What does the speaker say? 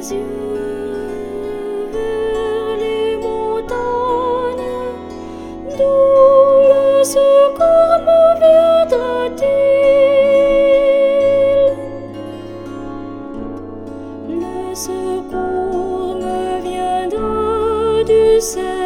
yeux vers les montagnes, d'où le secours me viendra-t-il? Le secours me viendra du ciel.